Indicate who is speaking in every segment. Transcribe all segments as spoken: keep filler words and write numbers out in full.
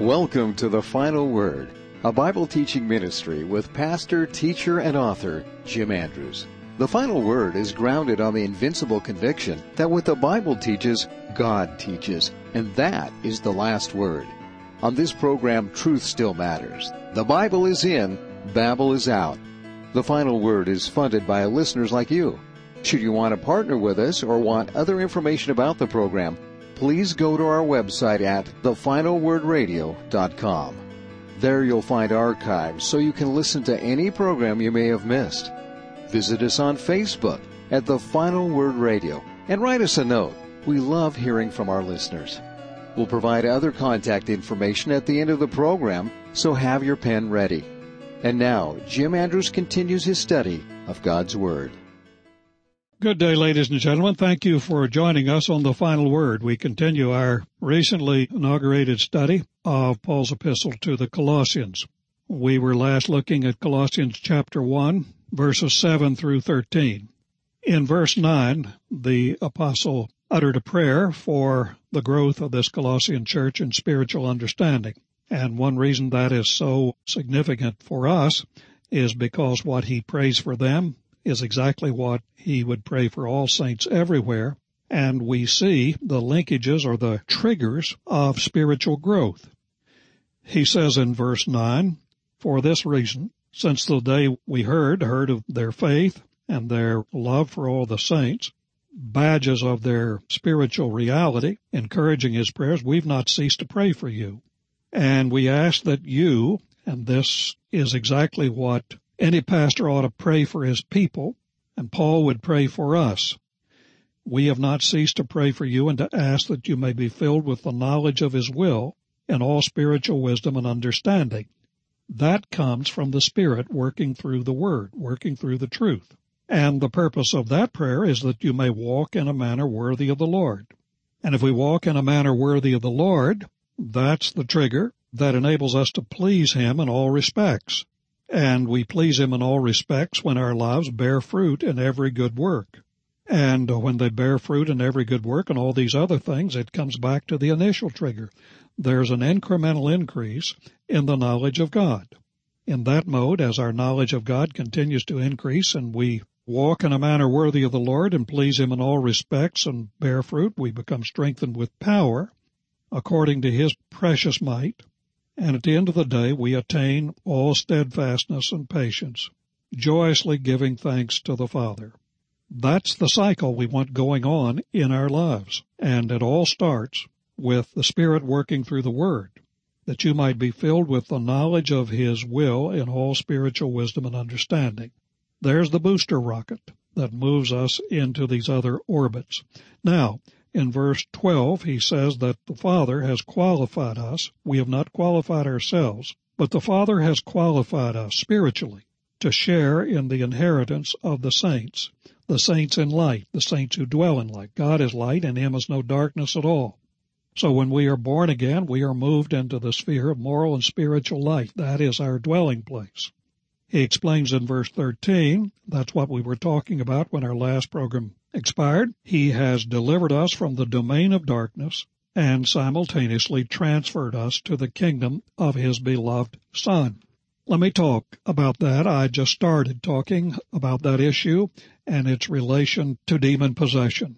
Speaker 1: Welcome to The Final Word, a Bible teaching ministry with pastor, teacher, and author Jim Andrews. The Final Word is grounded on the invincible conviction that what the Bible teaches, God teaches, and that is the last word. On this program, truth still matters. The Bible is in, Babel is out. The Final Word is funded by listeners like you. Should you want to partner with us or want other information about the program, please go to our website at the final word radio dot com. There you'll find archives so you can listen to any program you may have missed. Visit us on Facebook at The Final Word Radio and write us a note. We love hearing from our listeners. We'll provide other contact information at the end of the program, so have your pen ready. And now, Jim Andrews continues his study of God's Word.
Speaker 2: Good day, ladies and gentlemen. Thank you for joining us on The Final Word. We continue our recently inaugurated study of Paul's epistle to the Colossians. We were last looking at Colossians chapter one, verses seven through thirteen. In verse nine, the apostle uttered a prayer for the growth of this Colossian church in spiritual understanding. And one reason that is so significant for us is because what he prays for them is exactly what he would pray for all saints everywhere, and we see the linkages or the triggers of spiritual growth. He says in verse nine, "For this reason, since the day we heard, heard of their faith and their love for all the saints, badges of their spiritual reality, encouraging his prayers, we've not ceased to pray for you. And we ask that you," and this is exactly what any pastor ought to pray for his people, and Paul would pray for us. "We have not ceased to pray for you and to ask that you may be filled with the knowledge of his will and all spiritual wisdom and understanding." That comes from the Spirit working through the Word, working through the truth. And the purpose of that prayer is that you may walk in a manner worthy of the Lord. And if we walk in a manner worthy of the Lord, that's the trigger that enables us to please him in all respects. And we please him in all respects when our lives bear fruit in every good work. And when they bear fruit in every good work and all these other things, it comes back to the initial trigger. There's an incremental increase in the knowledge of God. In that mode, as our knowledge of God continues to increase and we walk in a manner worthy of the Lord and please him in all respects and bear fruit, we become strengthened with power according to his precious might. And at the end of the day, we attain all steadfastness and patience, joyously giving thanks to the Father. That's the cycle we want going on in our lives. And it all starts with the Spirit working through the Word, that you might be filled with the knowledge of his will in all spiritual wisdom and understanding. There's the booster rocket that moves us into these other orbits. Now, in verse twelve, he says that the Father has qualified us. We have not qualified ourselves, but the Father has qualified us spiritually to share in the inheritance of the saints, the saints in light, the saints who dwell in light. God is light, and him is no darkness at all. So when we are born again, we are moved into the sphere of moral and spiritual light. That is our dwelling place. He explains in verse thirteen, that's what we were talking about when our last program expired. He has delivered us from the domain of darkness and simultaneously transferred us to the kingdom of his beloved Son. Let me talk about that. I just started talking about that issue and its relation to demon possession.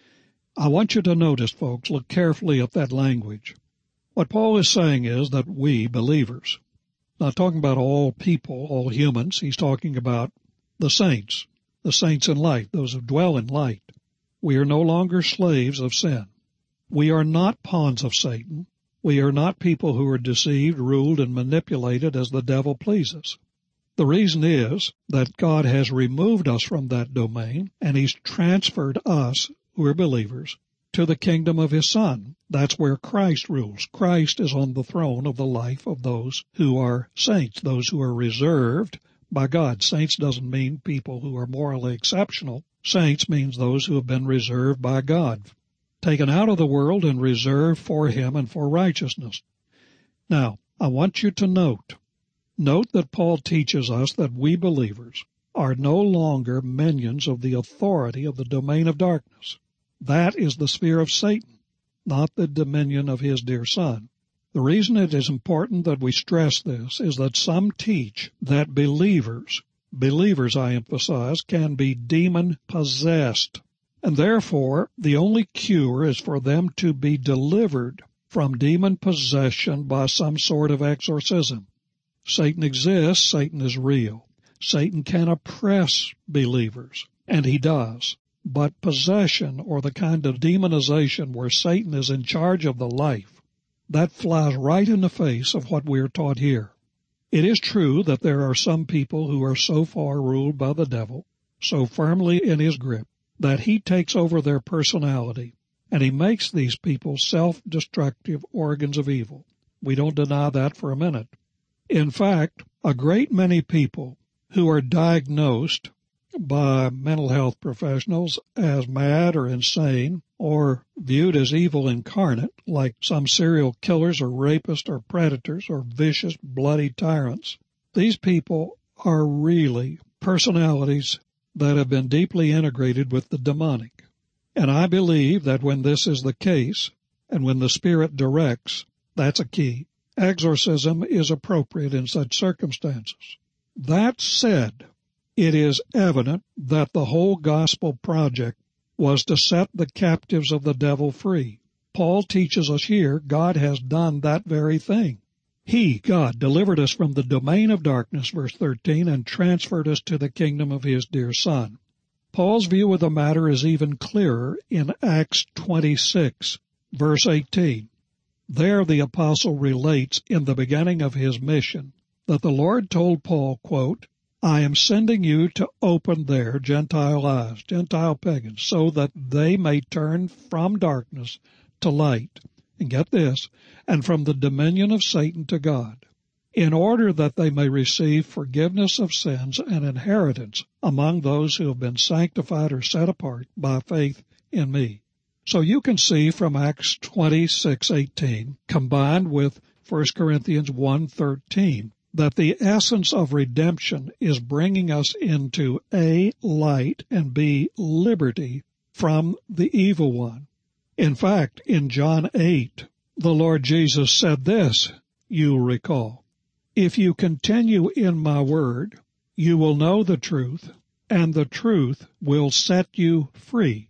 Speaker 2: I want you to notice, folks, look carefully at that language. What Paul is saying is that we, believers, not talking about all people, all humans, he's talking about the saints, the saints in light, those who dwell in light. We are no longer slaves of sin. We are not pawns of Satan. We are not people who are deceived, ruled, and manipulated as the devil pleases. The reason is that God has removed us from that domain, and he's transferred us, who are believers, to the kingdom of his Son. That's where Christ rules. Christ is on the throne of the life of those who are saints, those who are reserved by God. Saints doesn't mean people who are morally exceptional. Saints means those who have been reserved by God, taken out of the world and reserved for him and for righteousness. Now, I want you to note, note that Paul teaches us that we believers are no longer minions of the authority of the domain of darkness. That is the sphere of Satan, not the dominion of his dear Son. The reason it is important that we stress this is that some teach that believers, believers I emphasize, can be demon-possessed, and therefore the only cure is for them to be delivered from demon possession by some sort of exorcism. Satan exists, Satan is real. Satan can oppress believers, and he does. But possession, or the kind of demonization where Satan is in charge of the life, that flies right in the face of what we are taught here. It is true that there are some people who are so far ruled by the devil, so firmly in his grip, that he takes over their personality, and he makes these people self-destructive organs of evil. We don't deny that for a minute. In fact, a great many people who are diagnosed by mental health professionals as mad or insane or viewed as evil incarnate, like some serial killers or rapists or predators or vicious, bloody tyrants, these people are really personalities that have been deeply integrated with the demonic. And I believe that when this is the case, and when the Spirit directs, that's a key. Exorcism is appropriate in such circumstances. That said, it is evident that the whole gospel project was to set the captives of the devil free. Paul teaches us here God has done that very thing. He, God, delivered us from the domain of darkness, verse thirteen, and transferred us to the kingdom of his dear Son. Paul's view of the matter is even clearer in Acts twenty-six, verse eighteen. There the apostle relates in the beginning of his mission that the Lord told Paul, quote, I am sending you to open their Gentile eyes, Gentile pagans, so that they may turn from darkness to light. And get this, and from the dominion of Satan to God, in order that they may receive forgiveness of sins and inheritance among those who have been sanctified or set apart by faith in me. So you can see from Acts twenty-six eighteen, combined with First Corinthians one thirteen, that the essence of redemption is bringing us into A, light, and B, liberty from the evil one. In fact, in John eight, the Lord Jesus said this, you'll recall, if you continue in my word, you will know the truth, and the truth will set you free.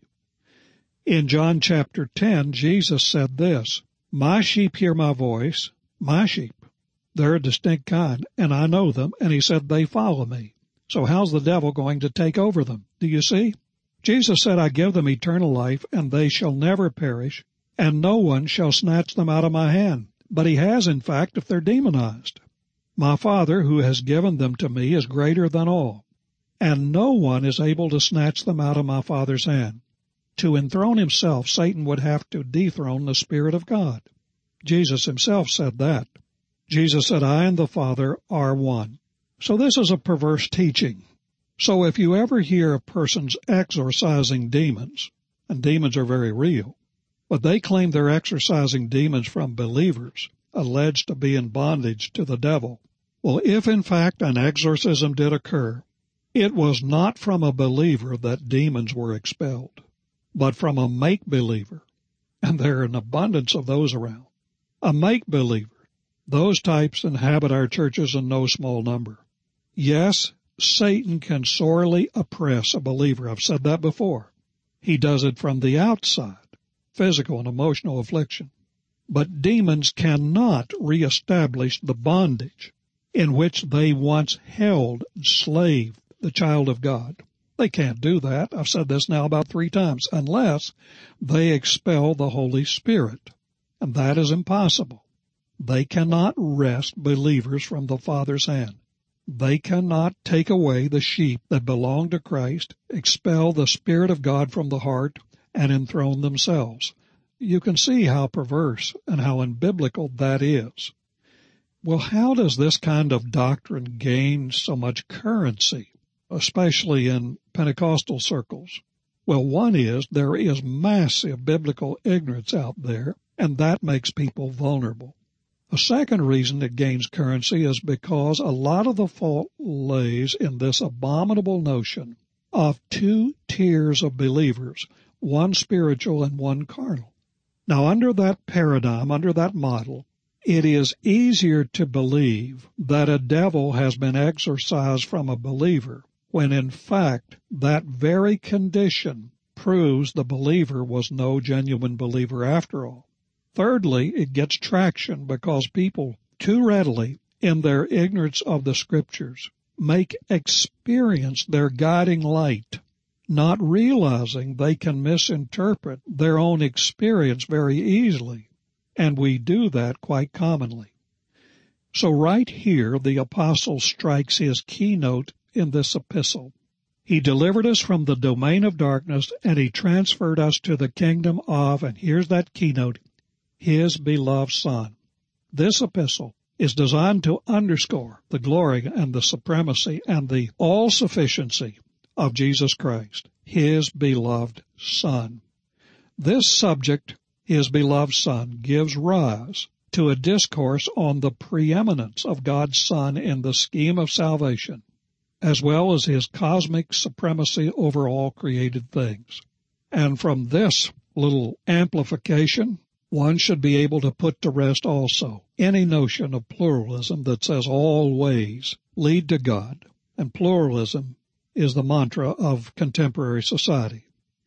Speaker 2: In John chapter ten, Jesus said this, my sheep hear my voice, my sheep. They're a distinct kind, and I know them, and he said they follow me. So how's the devil going to take over them? Do you see? Jesus said, I give them eternal life, and they shall never perish, and no one shall snatch them out of my hand. But he has, in fact, if they're demonized. My Father, who has given them to me, is greater than all, and no one is able to snatch them out of my Father's hand. To enthrone himself, Satan would have to dethrone the Spirit of God. Jesus himself said that. Jesus said, I and the Father are one. So this is a perverse teaching. So if you ever hear a person's exorcising demons, and demons are very real, but they claim they're exorcising demons from believers alleged to be in bondage to the devil, well, if in fact an exorcism did occur, it was not from a believer that demons were expelled, but from a make-believer, and there are an abundance of those around. A make-believer. Those types inhabit our churches in no small number. Yes, Satan can sorely oppress a believer. I've said that before. He does it from the outside, physical and emotional affliction. But demons cannot reestablish the bondage in which they once held, enslaved the child of God. They can't do that. I've said this now about three times, unless they expel the Holy Spirit. And that is impossible. They cannot wrest believers from the Father's hand. They cannot take away the sheep that belong to Christ, expel the Spirit of God from the heart, and enthrone themselves. You can see how perverse and how unbiblical that is. Well, how does this kind of doctrine gain so much currency, especially in Pentecostal circles? Well, one is there is massive biblical ignorance out there, and that makes people vulnerable. A second reason it gains currency is because a lot of the fault lays in this abominable notion of two tiers of believers, one spiritual and one carnal. Now, under that paradigm, under that model, It is easier to believe that a devil has been exorcised from a believer when in fact that very condition proves the believer was no genuine believer after all. Thirdly, it gets traction because people too readily, in their ignorance of the Scriptures, make experience their guiding light, not realizing they can misinterpret their own experience very easily, and we do that quite commonly. So right here, the apostle strikes his keynote in this epistle. He delivered us from the domain of darkness, and he transferred us to the kingdom of, and here's that keynote, his beloved Son. This epistle is designed to underscore the glory and the supremacy and the all-sufficiency of Jesus Christ, his beloved Son. This subject, his beloved Son, gives rise to a discourse on the preeminence of God's Son in the scheme of salvation, as well as his cosmic supremacy over all created things. And from this little amplification, one should be able to put to rest also any notion of pluralism that says all ways lead to God, and pluralism is the mantra of contemporary society.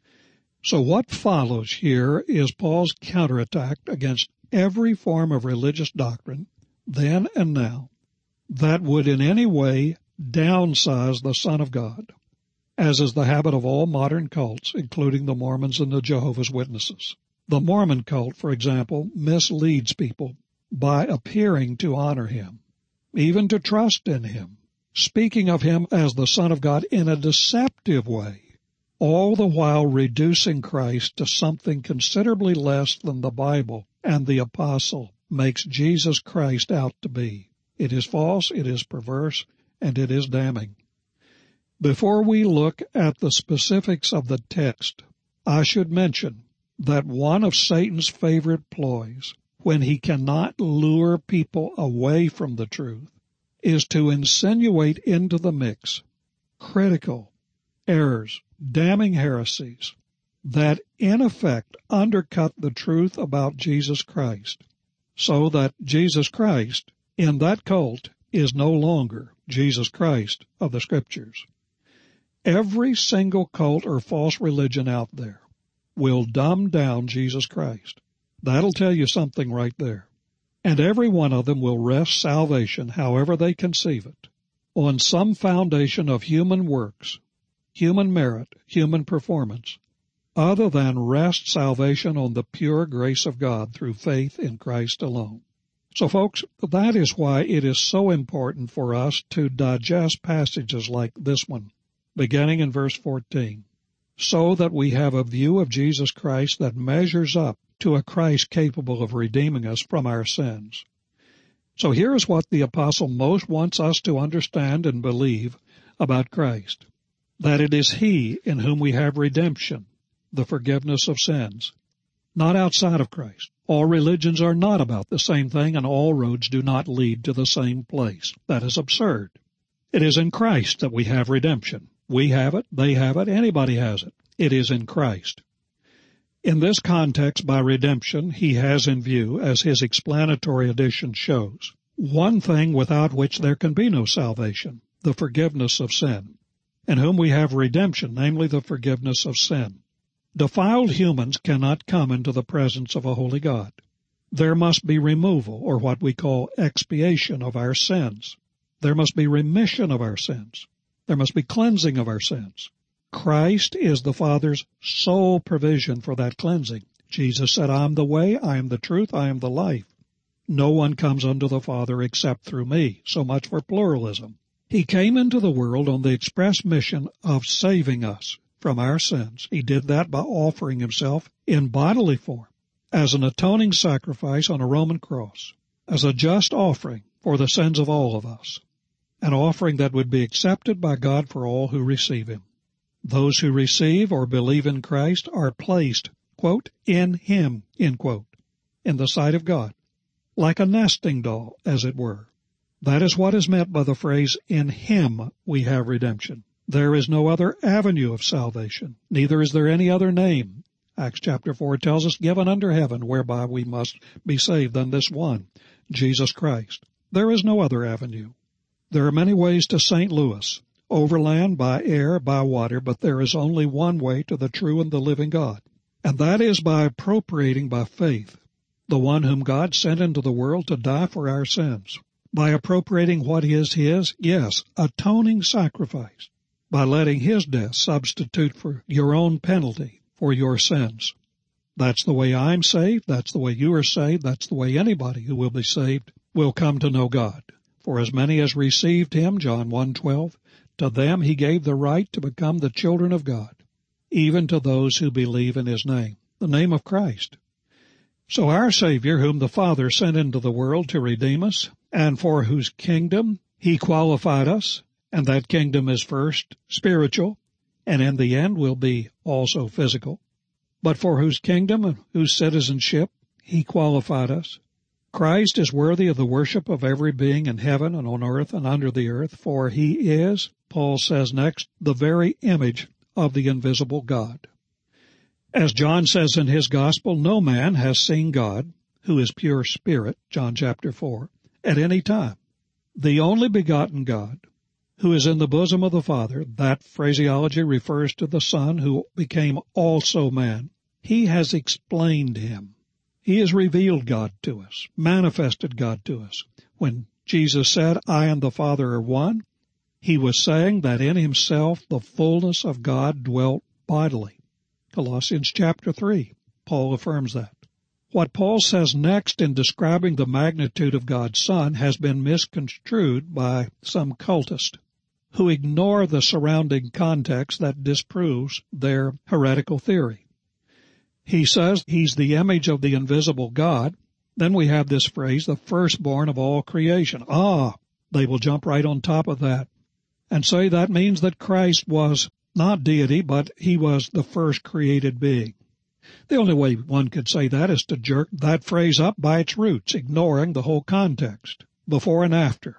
Speaker 2: So what follows here is Paul's counterattack against every form of religious doctrine, then and now, that would in any way downsize the Son of God, as is the habit of all modern cults, including the Mormons and the Jehovah's Witnesses. The Mormon cult, for example, misleads people by appearing to honor him, even to trust in him, speaking of him as the Son of God in a deceptive way, all the while reducing Christ to something considerably less than the Bible and the apostle makes Jesus Christ out to be. It is false, it is perverse, and it is damning. Before we look at the specifics of the text, I should mention that one of Satan's favorite ploys, when he cannot lure people away from the truth, is to insinuate into the mix critical errors, damning heresies that in effect undercut the truth about Jesus Christ, so that Jesus Christ in that cult is no longer Jesus Christ of the Scriptures. Every single cult or false religion out there will dumb down Jesus Christ. That'll tell you something right there. And every one of them will rest salvation, however they conceive it, on some foundation of human works, human merit, human performance, other than rest salvation on the pure grace of God through faith in Christ alone. So, folks, that is why it is so important for us to digest passages like this one, beginning in verse fourteen, so that we have a view of Jesus Christ that measures up to a Christ capable of redeeming us from our sins. So here is what the apostle most wants us to understand and believe about Christ, that it is he in whom we have redemption, the forgiveness of sins, not outside of Christ. All religions are not about the same thing, and all roads do not lead to the same place. That is absurd. It is in Christ that we have redemption. We have it, they have it, anybody has it. It is in Christ. In this context, by redemption, he has in view, as his explanatory addition shows, one thing without which there can be no salvation, the forgiveness of sin, in whom we have redemption, namely the forgiveness of sin. Defiled humans cannot come into the presence of a holy God. There must be removal, or what we call expiation of our sins. There must be remission of our sins. There must be cleansing of our sins. Christ is the Father's sole provision for that cleansing. Jesus said, I am the way, I am the truth, I am the life. No one comes unto the Father except through me. So much for pluralism. He came into the world on the express mission of saving us from our sins. He did that by offering himself in bodily form as an atoning sacrifice on a Roman cross, as a just offering for the sins of all of us, an offering that would be accepted by God for all who receive him. Those who receive or believe in Christ are placed, quote, in him, end quote, in the sight of God, like a nesting doll, as it were. That is what is meant by the phrase, in him we have redemption. There is no other avenue of salvation, neither is there any other name Acts chapter four tells us, given under heaven, whereby we must be saved than this one, Jesus Christ. There is no other avenue. There are many ways to Saint Louis, overland, by air, by water, but there is only one way to the true and the living God, and that is by appropriating by faith the one whom God sent into the world to die for our sins, by appropriating what is His, yes, atoning sacrifice, by letting His death substitute for your own penalty for your sins. That's the way I'm saved. That's the way you are saved. That's the way anybody who will be saved will come to know God. For as many as received Him, John one twelve, to them He gave the right to become the children of God, even to those who believe in His name, the name of Christ. So our Savior, whom the Father sent into the world to redeem us, and for whose kingdom He qualified us, and that kingdom is first spiritual, and in the end will be also physical, but for whose kingdom and whose citizenship He qualified us, Christ is worthy of the worship of every being in heaven and on earth and under the earth, for He is, Paul says next, the very image of the invisible God. As John says in his gospel, no man has seen God, who is pure spirit, John chapter four, at any time. The only begotten God, who is in the bosom of the Father, that phraseology refers to the Son who became also man. He has explained Him. He has revealed God to us, manifested God to us. When Jesus said, I and the Father are one, He was saying that in Himself the fullness of God dwelt bodily. Colossians chapter three, Paul affirms that. What Paul says next in describing the magnitude of God's Son has been misconstrued by some cultists who ignore the surrounding context that disproves their heretical theory. He says He's the image of the invisible God. Then we have this phrase, the firstborn of all creation. Ah, they will jump right on top of that and say that means that Christ was not deity, but He was the first created being. The only way one could say that is to jerk that phrase up by its roots, ignoring the whole context, before and after.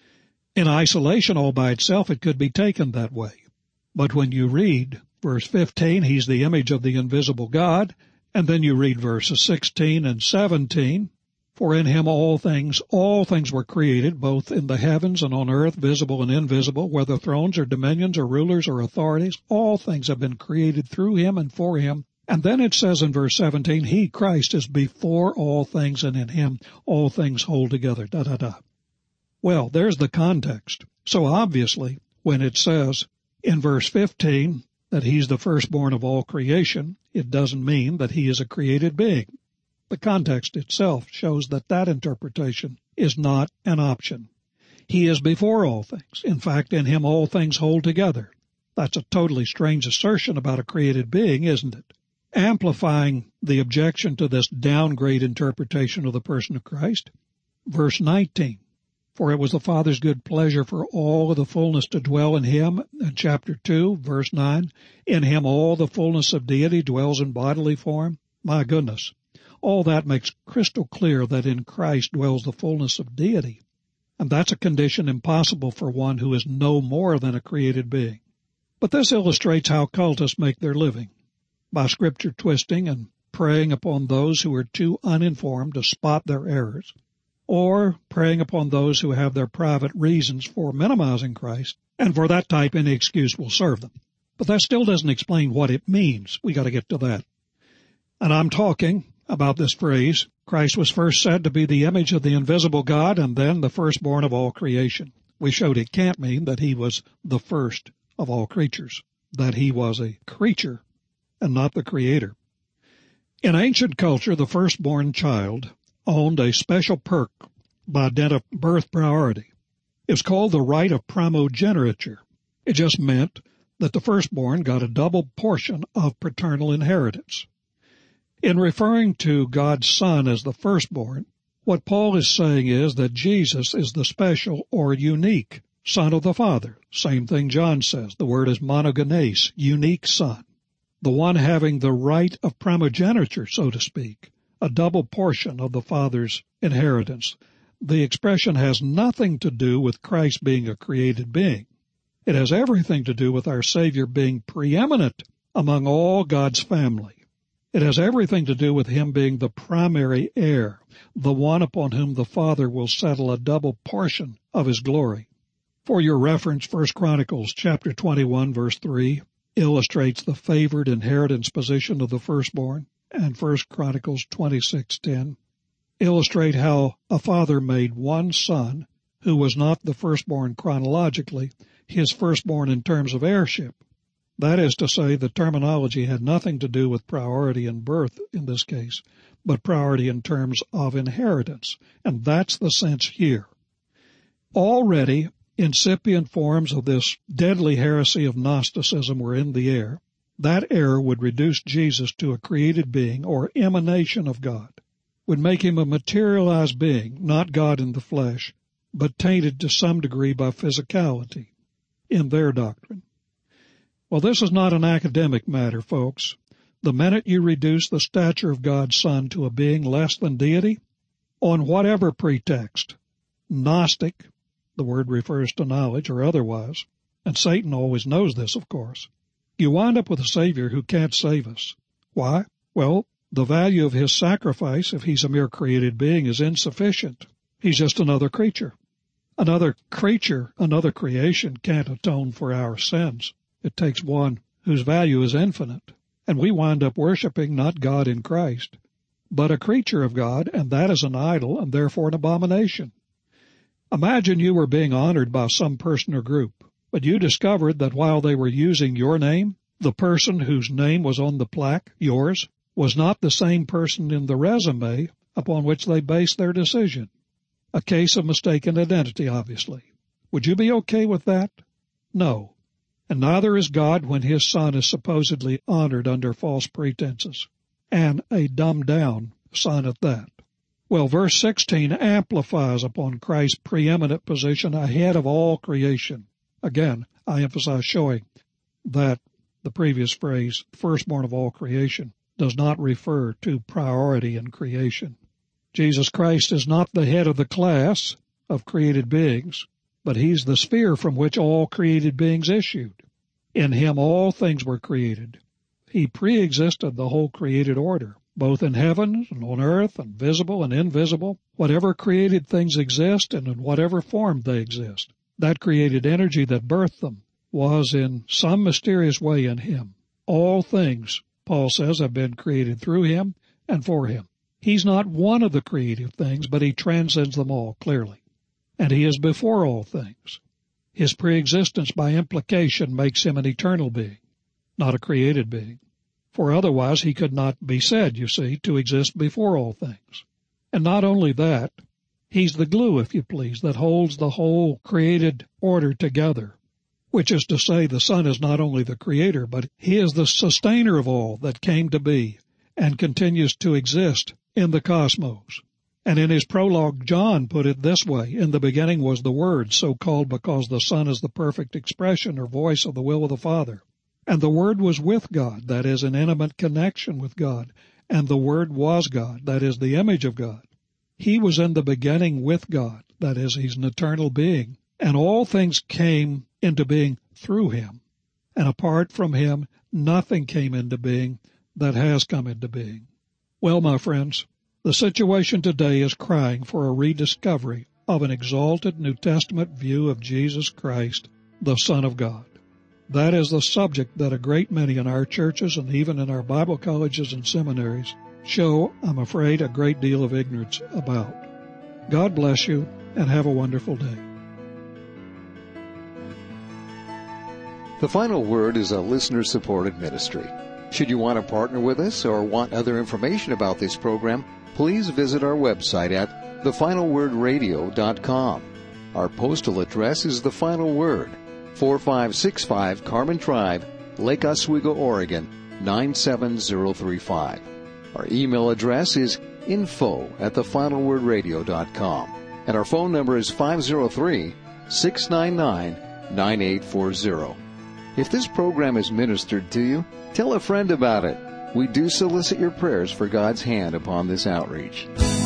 Speaker 2: In isolation all by itself, it could be taken that way. But when you read verse fifteen, He's the image of the invisible God, and then you read verses sixteen and seventeen, for in Him all things, all things were created, both in the heavens and on earth, visible and invisible, whether thrones or dominions or rulers or authorities, all things have been created through Him and for Him. And then it says in verse seventeen, He, Christ, is before all things, and in Him all things hold together, da da da. Well, there's the context. So obviously, when it says in verse fifteen that He's the firstborn of all creation, it doesn't mean that He is a created being. The context itself shows that that interpretation is not an option. He is before all things. In fact, in Him all things hold together. That's a totally strange assertion about a created being, isn't it? Amplifying the objection to this downgrade interpretation of the person of Christ, verse nineteen, for it was the Father's good pleasure for all of the fullness to dwell in Him, and chapter two, verse nine, in Him all the fullness of deity dwells in bodily form. My goodness, all that makes crystal clear that in Christ dwells the fullness of deity, and that's a condition impossible for one who is no more than a created being. But this illustrates how cultists make their living, by scripture twisting and preying upon those who are too uninformed to spot their errors, or preying upon those who have their private reasons for minimizing Christ, and for that type any excuse will serve them. But that still doesn't explain what it means. We got to get to that. And I'm talking about this phrase, Christ was first said to be the image of the invisible God and then the firstborn of all creation. We showed it can't mean that He was the first of all creatures, that He was a creature and not the Creator. In ancient culture, the firstborn child owned a special perk by dint of birth priority. It was called the right of primogeniture. It just meant that the firstborn got a double portion of paternal inheritance. In referring to God's Son as the firstborn, what Paul is saying is that Jesus is the special or unique Son of the Father. Same thing John says. The word is monogenes, unique Son. The one having the right of primogeniture, so to speak, a double portion of the Father's inheritance. The expression has nothing to do with Christ being a created being. It has everything to do with our Savior being preeminent among all God's family. It has everything to do with him being the primary heir, the one upon whom the Father will settle a double portion of his glory. For your reference, First Chronicles chapter twenty-one, verse three, illustrates the favored inheritance position of the firstborn, and First Chronicles twenty-six ten illustrate how a father made one son, who was not the firstborn chronologically, his firstborn in terms of heirship. That is to say, the terminology had nothing to do with priority in birth in this case, but priority in terms of inheritance, and that's the sense here. Already, incipient forms of this deadly heresy of Gnosticism were in the air. That error would reduce Jesus to a created being or emanation of God, would make him a materialized being, not God in the flesh, but tainted to some degree by physicality in their doctrine. Well, this is not an academic matter, folks. The minute you reduce the stature of God's Son to a being less than deity, on whatever pretext, Gnostic, the word refers to knowledge or otherwise, and Satan always knows this, of course, you wind up with a Savior who can't save us. Why? Well, the value of his sacrifice, if he's a mere created being, is insufficient. He's just another creature. Another creature, another creation can't atone for our sins. It takes one whose value is infinite, and we wind up worshiping not God in Christ, but a creature of God, and that is an idol and therefore an abomination. Imagine you were being honored by some person or group, but you discovered that while they were using your name, the person whose name was on the plaque, yours, was not the same person in the resume upon which they based their decision. A case of mistaken identity, obviously. Would you be okay with that? No. And neither is God when his Son is supposedly honored under false pretenses, and a dumbed-down Son at that. Well, verse sixteen amplifies upon Christ's preeminent position ahead of all creation. Again, I emphasize showing that the previous phrase, firstborn of all creation, does not refer to priority in creation. Jesus Christ is not the head of the class of created beings, but he's the sphere from which all created beings issued. In him all things were created. He pre-existed the whole created order, both in heaven and on earth and visible and invisible. Whatever created things exist and in whatever form they exist, that created energy that birthed them was in some mysterious way in him. All things, Paul says, have been created through him and for him. He's not one of the creative things, but he transcends them all clearly. And he is before all things. His preexistence by implication makes him an eternal being, not a created being. For otherwise he could not be said, you see, to exist before all things. And not only that, he's the glue, if you please, that holds the whole created order together, which is to say the Son is not only the creator, but he is the sustainer of all that came to be and continues to exist in the cosmos. And in his prologue, John put it this way, in the beginning was the Word, so called because the Son is the perfect expression or voice of the will of the Father. And the Word was with God, that is, an intimate connection with God. And the Word was God, that is, the image of God. He was in the beginning with God, that is, he's an eternal being. And all things came into being through him. And apart from him, nothing came into being that has come into being. Well, my friends, the situation today is crying for a rediscovery of an exalted New Testament view of Jesus Christ, the Son of God. That is the subject that a great many in our churches and even in our Bible colleges and seminaries show, I'm afraid, a great deal of ignorance about. God bless you and have a wonderful day.
Speaker 1: The Final Word is a listener-supported ministry. Should you want to partner with us or want other information about this program, please visit our website at the final word radio dot com. Our postal address is The Final Word, four five six five Carmen Drive, Lake Oswego, Oregon, nine seven zero three five. Our email address is info at the final word radio dot com. And our phone number is five zero three, six nine nine, nine eight four zero. If this program is ministered to you, tell a friend about it. We do solicit your prayers for God's hand upon this outreach.